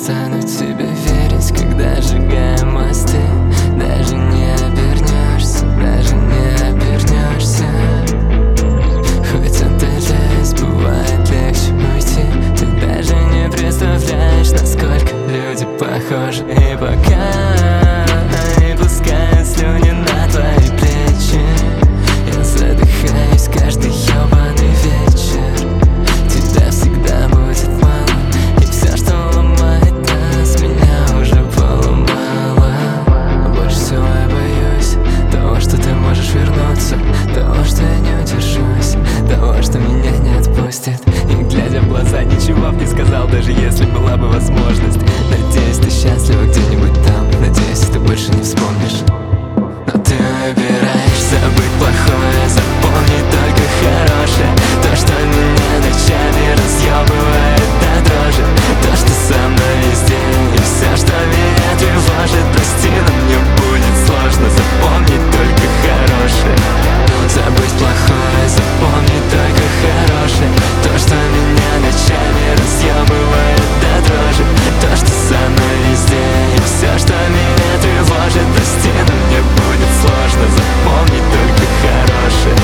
перестану тебе верить, когда сжигаем мосты. Даже не обернешься, даже не обернешься. Хоть отдалась, бывает легче уйти. Ты даже не представляешь, насколько люди похожи. И пока они пускают слюни на твои плечи, я задыхаюсь каждый ёбаный вечер. Тебя всегда будет мало, и все, что ломает нас, меня уже поломало. Больше всего я боюсь того, что ты можешь вернуться, того, что я не удержусь, того, что меня не отпустит. И глядя в глаза, ничего б не сказал, даже если была бы возможность. Надеюсь, ты счастлива где-нибудь там, надеюсь, ты больше не вспомнишь. Но ты выбираешь забыть плохое, запомни только хорошее. То, что меня ночами разъебывает до дрожи, то, что со мной везде, и все, что меня тревожит. Прости, но мне будет сложно запомнить только хорошее. Забыть плохое, запомни только хорошее. То, что меня ночами разъебывает до дрожи, то, что со мной везде, и все, что меня тревожит. Прости, но мне будет сложно запомнить только хорошее.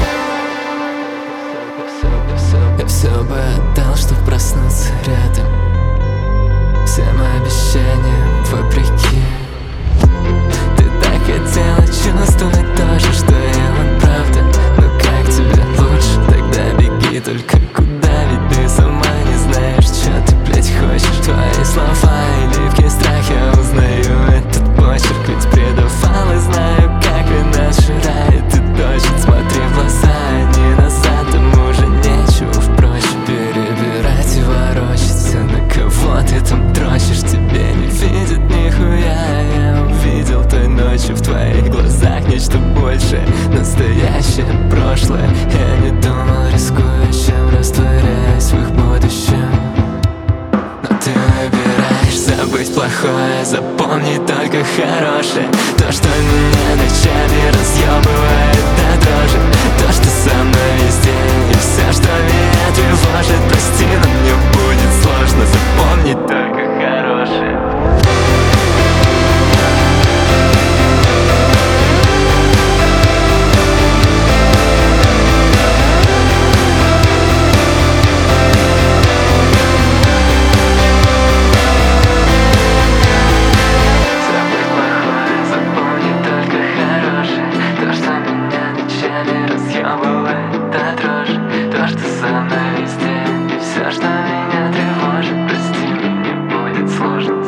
Я все бы отдал, чтоб проснуться рядом. Всем обещаниям вопреки. Ты так хотела чувствовать то же, что и он, правда. Но как тебе лучше? Тогда беги, только куда? Ведь ты сама не знаешь, что ты, блядь, хочешь. Твои слова и ливки страх, я узнаю этот почерк. Ведь предавал и знаю, как вина сжирает. Ты точно смотри в глаза, а не назад. Там уже нечего, впрочем, перебирать и ворочаться. На кого ты там дрочишь? Тебе не видит нихуя. Я увидел той ночью в твоих глазах нечто большее, настоящее прошлое. Я не думал, рискуя, чем растворяюсь в их будущем. Но ты выбираешь забыть плохое, запомни только хорошее. То, что меня ночами разъебывает до дрожи, то, что со мной везде, и все, что меня тревожит. Прости, но мне будет сложно запомнить только хорошее. Разъебывает до дрожи, то, что со мной везде, и все, что меня тревожит. Прости, мне будет сложно